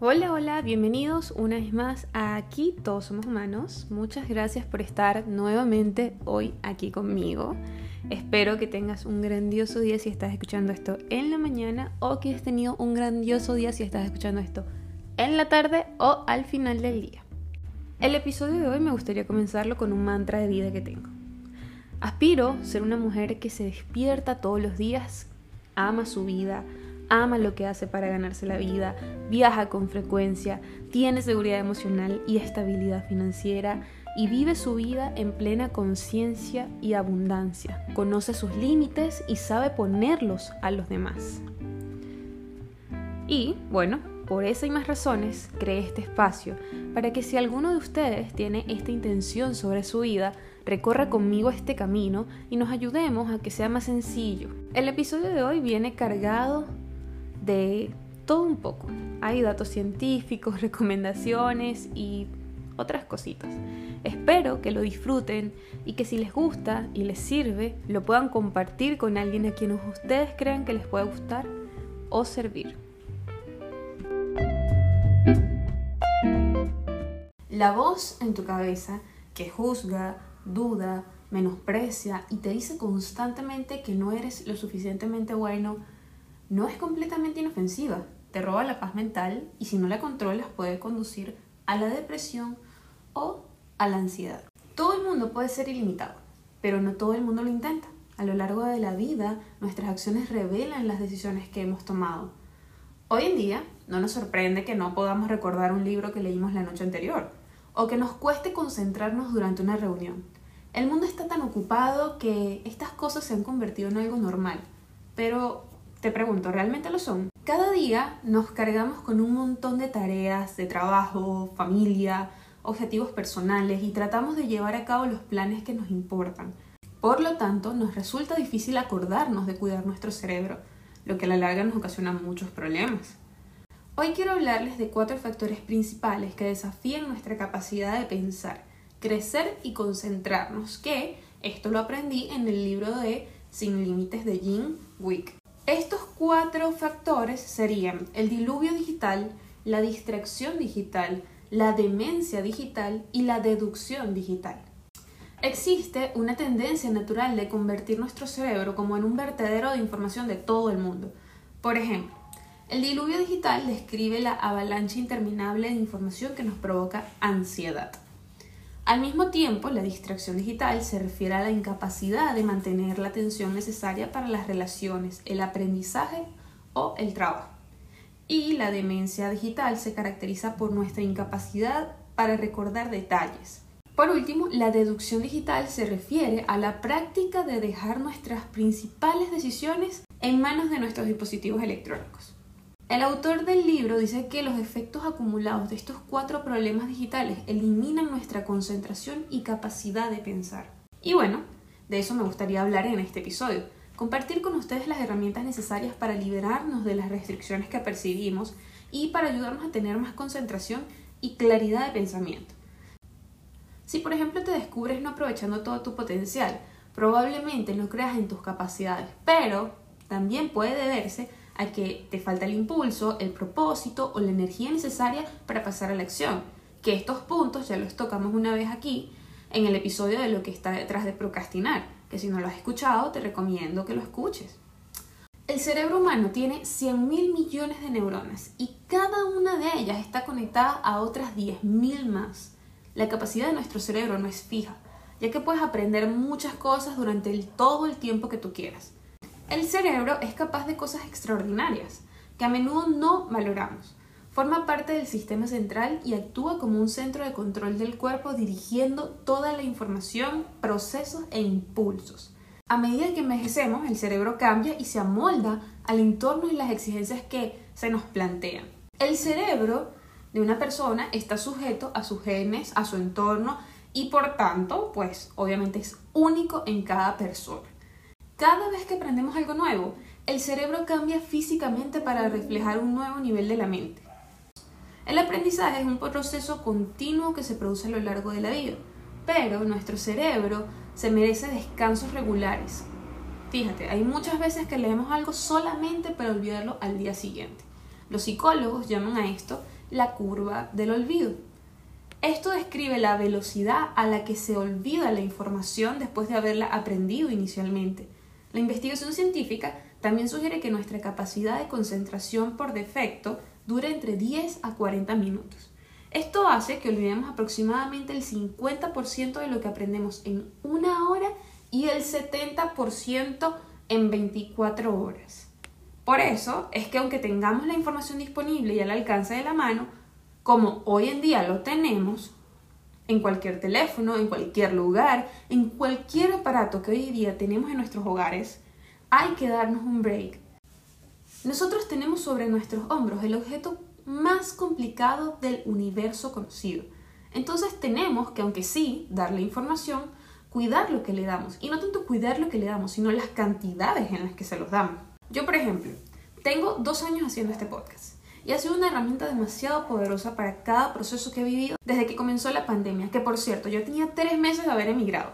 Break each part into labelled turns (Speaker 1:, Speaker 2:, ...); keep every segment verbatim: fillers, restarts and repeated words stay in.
Speaker 1: Hola, hola, bienvenidos una vez más a Aquí Todos Somos Humanos. Muchas gracias por estar nuevamente hoy aquí conmigo. Espero que tengas un grandioso día si estás escuchando esto en la mañana o que hayas tenido un grandioso día si estás escuchando esto en la tarde o al final del día. El episodio de hoy me gustaría comenzarlo con un mantra de vida que tengo. Aspiro a ser una mujer que se despierta todos los días, ama su vida, ama lo que hace para ganarse la vida, viaja con frecuencia, tiene seguridad emocional y estabilidad financiera y vive su vida en plena conciencia y abundancia. Conoce sus límites y sabe ponerlos a los demás. Y, bueno, por esa y más razones, creé este espacio para que si alguno de ustedes tiene esta intención sobre su vida, recorra conmigo este camino y nos ayudemos a que sea más sencillo. El episodio de hoy viene cargado de todo un poco. Hay datos científicos, recomendaciones y otras cositas. Espero que lo disfruten y que si les gusta y les sirve, lo puedan compartir con alguien a quien ustedes crean que les pueda gustar o servir. La voz en tu cabeza que juzga, duda, menosprecia y te dice constantemente que no eres lo suficientemente bueno, no es completamente inofensiva, te roba la paz mental y si no la controlas puede conducir a la depresión o a la ansiedad. Todo el mundo puede ser ilimitado, pero no todo el mundo lo intenta. A lo largo de la vida, nuestras acciones revelan las decisiones que hemos tomado. Hoy en día, no nos sorprende que no podamos recordar un libro que leímos la noche anterior, o que nos cueste concentrarnos durante una reunión. El mundo está tan ocupado que estas cosas se han convertido en algo normal, pero te pregunto, ¿realmente lo son? Cada día nos cargamos con un montón de tareas, de trabajo, familia, objetivos personales y tratamos de llevar a cabo los planes que nos importan. Por lo tanto, nos resulta difícil acordarnos de cuidar nuestro cerebro, lo que a la larga nos ocasiona muchos problemas. Hoy quiero hablarles de cuatro factores principales que desafían nuestra capacidad de pensar, crecer y concentrarnos, que esto lo aprendí en el libro de Sin Límites de Jim Kwik. Estos cuatro factores serían el diluvio digital, la distracción digital, la demencia digital y la deducción digital. Existe una tendencia natural de convertir nuestro cerebro como en un vertedero de información de todo el mundo. Por ejemplo, el diluvio digital describe la avalancha interminable de información que nos provoca ansiedad. Al mismo tiempo, la distracción digital se refiere a la incapacidad de mantener la atención necesaria para las relaciones, el aprendizaje o el trabajo. Y la demencia digital se caracteriza por nuestra incapacidad para recordar detalles. Por último, la deducción digital se refiere a la práctica de dejar nuestras principales decisiones en manos de nuestros dispositivos electrónicos. El autor del libro dice que los efectos acumulados de estos cuatro problemas digitales eliminan nuestra concentración y capacidad de pensar. Y bueno, de eso me gustaría hablar en este episodio. Compartir con ustedes las herramientas necesarias para liberarnos de las restricciones que percibimos y para ayudarnos a tener más concentración y claridad de pensamiento. Si por ejemplo te descubres no aprovechando todo tu potencial, probablemente no creas en tus capacidades, pero también puede deberse a que te falta el impulso, el propósito o la energía necesaria para pasar a la acción, que estos puntos ya los tocamos una vez aquí en el episodio de lo que está detrás de procrastinar, que si no lo has escuchado te recomiendo que lo escuches. El cerebro humano tiene cien mil millones de neuronas y cada una de ellas está conectada a otras diez mil más. La capacidad de nuestro cerebro no es fija, ya que puedes aprender muchas cosas durante el, todo el tiempo que tú quieras. El cerebro es capaz de cosas extraordinarias, que a menudo no valoramos. Forma parte del sistema central y actúa como un centro de control del cuerpo dirigiendo toda la información, procesos e impulsos. A medida que envejecemos, el cerebro cambia y se amolda al entorno y las exigencias que se nos plantean. El cerebro de una persona está sujeto a sus genes, a su entorno y por tanto, pues obviamente es único en cada persona. Cada vez que aprendemos algo nuevo, el cerebro cambia físicamente para reflejar un nuevo nivel de la mente. El aprendizaje es un proceso continuo que se produce a lo largo de la vida, pero nuestro cerebro se merece descansos regulares. Fíjate, hay muchas veces que leemos algo solamente para olvidarlo al día siguiente. Los psicólogos llaman a esto la curva del olvido. Esto describe la velocidad a la que se olvida la información después de haberla aprendido inicialmente. La investigación científica también sugiere que nuestra capacidad de concentración por defecto dura entre diez a cuarenta minutos. Esto hace que olvidemos aproximadamente el cincuenta por ciento de lo que aprendemos en una hora y el setenta por ciento en veinticuatro horas. Por eso es que aunque tengamos la información disponible y al alcance de la mano, como hoy en día lo tenemos, en cualquier teléfono, en cualquier lugar, en cualquier aparato que hoy día tenemos en nuestros hogares, hay que darnos un break. Nosotros tenemos sobre nuestros hombros el objeto más complicado del universo conocido. Entonces tenemos que, aunque sí, darle información, cuidar lo que le damos. Y no tanto cuidar lo que le damos, sino las cantidades en las que se los damos. Yo, por ejemplo, tengo dos años haciendo este podcast. Y ha sido una herramienta demasiado poderosa para cada proceso que he vivido desde que comenzó la pandemia, que por cierto, yo tenía tres meses de haber emigrado.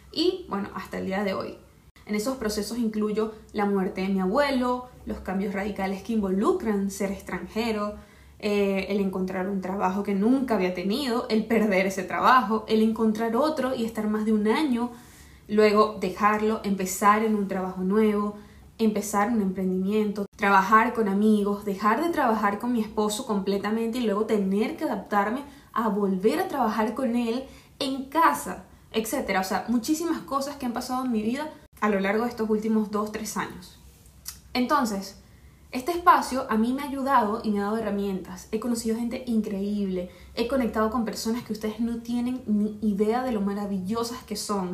Speaker 1: Y bueno, hasta el día de hoy. En esos procesos incluyo la muerte de mi abuelo, los cambios radicales que involucran ser extranjero, eh, el encontrar un trabajo que nunca había tenido, el perder ese trabajo, el encontrar otro y estar más de un año, luego dejarlo, empezar en un trabajo nuevo, empezar un emprendimiento, trabajar con amigos, dejar de trabajar con mi esposo completamente y luego tener que adaptarme a volver a trabajar con él en casa, etcétera. O sea, muchísimas cosas que han pasado en mi vida a lo largo de estos últimos dos, tres años. Entonces, este espacio a mí me ha ayudado y me ha dado herramientas. He conocido gente increíble, he conectado con personas que ustedes no tienen ni idea de lo maravillosas que son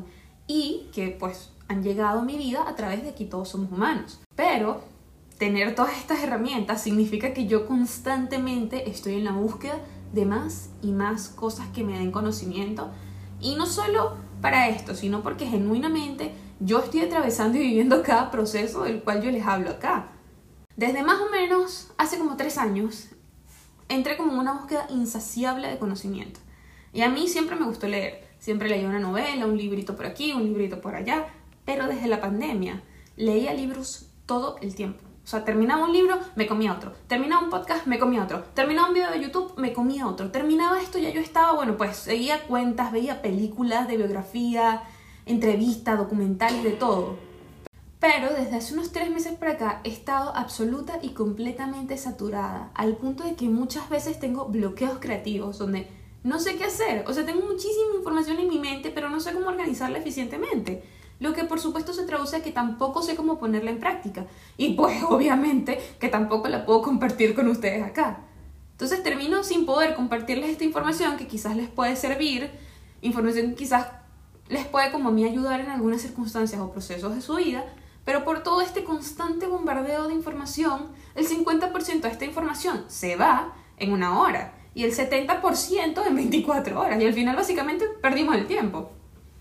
Speaker 1: y que pues han llegado a mi vida a través de Aquí Todos Somos Humanos. Pero tener todas estas herramientas significa que yo constantemente estoy en la búsqueda de más y más cosas que me den conocimiento. Y no solo para esto, sino porque genuinamente yo estoy atravesando y viviendo cada proceso del cual yo les hablo acá. Desde más o menos hace como tres años entré como en una búsqueda insaciable de conocimiento. Y a mí siempre me gustó leer. Siempre leía una novela, un librito por aquí, un librito por allá. Pero desde la pandemia leía libros todo el tiempo. O sea, terminaba un libro, me comía otro. Terminaba un podcast, me comía otro. Terminaba un video de YouTube, me comía otro. Terminaba esto, ya yo estaba, bueno, pues seguía cuentas, veía películas de biografía, entrevistas, documentales, de todo. Pero desde hace unos tres meses para acá he estado absoluta y completamente saturada, al punto de que muchas veces tengo bloqueos creativos donde no sé qué hacer. O sea, tengo muchísima información en mi mente, pero no sé cómo organizarla eficientemente. Lo que por supuesto se traduce a que tampoco sé cómo ponerla en práctica. Y pues obviamente que tampoco la puedo compartir con ustedes acá. Entonces termino sin poder compartirles esta información que quizás les puede servir, información que quizás les puede como a mí ayudar en algunas circunstancias o procesos de su vida, pero por todo este constante bombardeo de información, el cincuenta por ciento de esta información se va en una hora y el setenta por ciento en veinticuatro horas y al final básicamente perdimos el tiempo.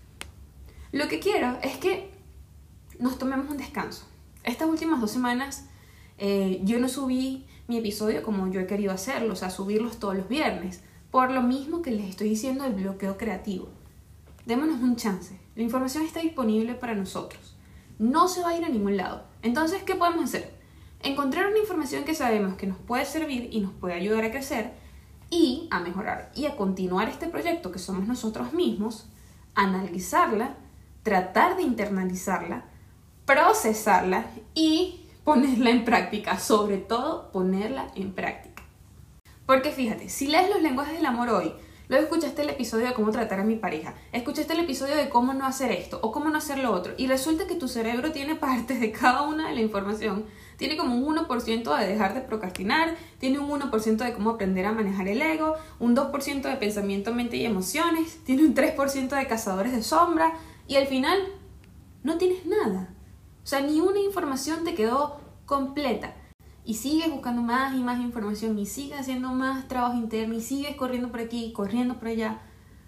Speaker 1: Lo que quiero es que nos tomemos un descanso. Estas últimas dos semanas eh, yo no subí mi episodio como yo he querido hacerlo, o sea, subirlos todos los viernes, por lo mismo que les estoy diciendo del bloqueo creativo. Démonos un chance. La información está disponible para nosotros. No se va a ir a ningún lado. Entonces, ¿qué podemos hacer? Encontrar una información que sabemos que nos puede servir y nos puede ayudar a crecer y a mejorar y a continuar este proyecto que somos nosotros mismos, analizarla, tratar de internalizarla, procesarla y ponerla en práctica. Sobre todo, ponerla en práctica. Porque fíjate, si lees los lenguajes del amor hoy, luego escuchaste el episodio de cómo tratar a mi pareja, escuchaste el episodio de cómo no hacer esto o cómo no hacer lo otro, y resulta que tu cerebro tiene partes de cada una de la información. Tiene como un uno por ciento de dejar de procrastinar, tiene un uno por ciento de cómo aprender a manejar el ego, un dos por ciento de pensamiento, mente y emociones, tiene un tres por ciento de cazadores de sombra, y al final no tienes nada. O sea, ni una información te quedó completa. Y sigues buscando más y más información y sigues haciendo más trabajo interno y sigues corriendo por aquí, corriendo por allá.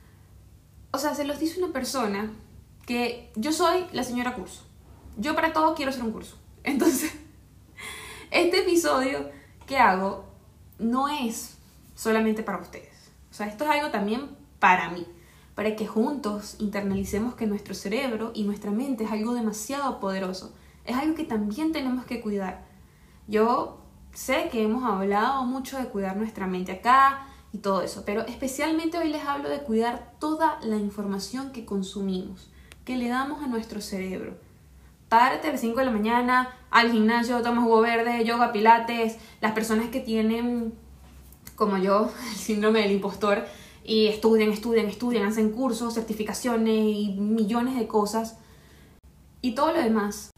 Speaker 1: O sea, se los dice una persona que yo soy la señora curso. Yo para todo quiero hacer un curso. Entonces, este episodio que hago no es solamente para ustedes. O sea, esto es algo también para mí. Para que juntos internalicemos que nuestro cerebro y nuestra mente es algo demasiado poderoso. Es algo que también tenemos que cuidar. Yo sé que hemos hablado mucho de cuidar nuestra mente acá y todo eso, pero especialmente hoy les hablo de cuidar toda la información que consumimos, que le damos a nuestro cerebro. Párate a las cinco de la mañana, al gimnasio, toma jugo verde, yoga, pilates. Las personas que tienen, como yo, el síndrome del impostor, y estudian, estudian, estudian, hacen cursos, certificaciones y millones de cosas. Y todo lo demás.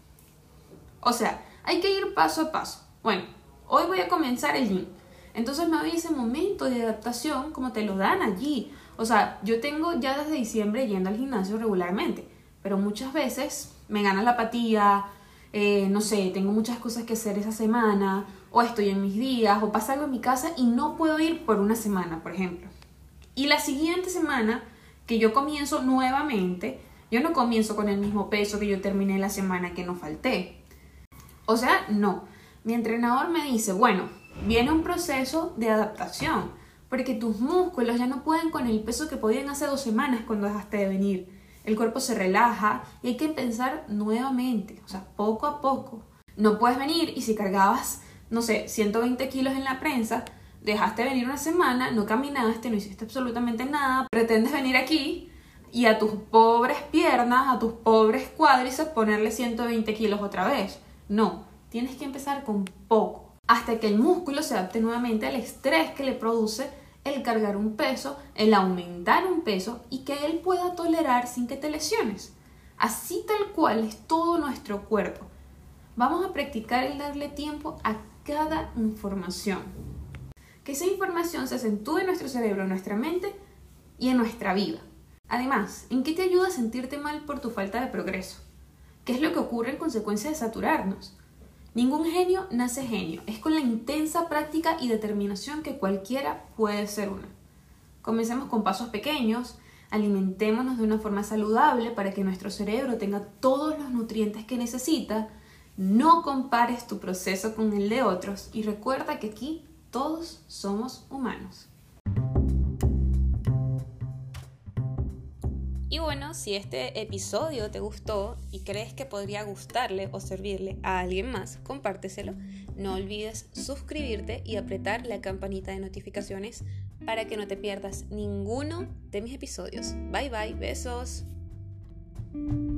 Speaker 1: O sea, hay que ir paso a paso. Bueno, hoy voy a comenzar el gym. Entonces me doy ese momento de adaptación como te lo dan allí. O sea, yo tengo ya desde diciembre yendo al gimnasio regularmente, pero muchas veces me gana la apatía, eh, no sé, tengo muchas cosas que hacer esa semana, o estoy en mis días, o pasa algo en mi casa y no puedo ir por una semana, por ejemplo. Y la siguiente semana que yo comienzo nuevamente, yo no comienzo con el mismo peso que yo terminé la semana que no falté. O sea, no. Mi entrenador me dice, bueno, viene un proceso de adaptación, porque tus músculos ya no pueden con el peso que podían hace dos semanas cuando dejaste de venir. El cuerpo se relaja y hay que empezar nuevamente, o sea, poco a poco. No puedes venir y si cargabas, no sé, ciento veinte kilos en la prensa, dejaste de venir una semana, no caminaste, no hiciste absolutamente nada, pretendes venir aquí y a tus pobres piernas, a tus pobres cuádriceps ponerle ciento veinte kilos otra vez. No, tienes que empezar con poco, hasta que el músculo se adapte nuevamente al estrés que le produce el cargar un peso, el aumentar un peso y que él pueda tolerar sin que te lesiones. Así tal cual es todo nuestro cuerpo. Vamos a practicar el darle tiempo a cada información. Que esa información se acentúe en nuestro cerebro, en nuestra mente y en nuestra vida. Además, ¿en qué te ayuda a sentirte mal por tu falta de progreso? ¿Qué es lo que ocurre en consecuencia de saturarnos? Ningún genio nace genio, es con la intensa práctica y determinación que cualquiera puede ser una. Comencemos con pasos pequeños, alimentémonos de una forma saludable para que nuestro cerebro tenga todos los nutrientes que necesita, no compares tu proceso con el de otros y recuerda que aquí todos somos humanos. Y bueno, si este episodio te gustó y crees que podría gustarle o servirle a alguien más, compárteselo. No olvides suscribirte y apretar la campanita de notificaciones para que no te pierdas ninguno de mis episodios. Bye bye, besos.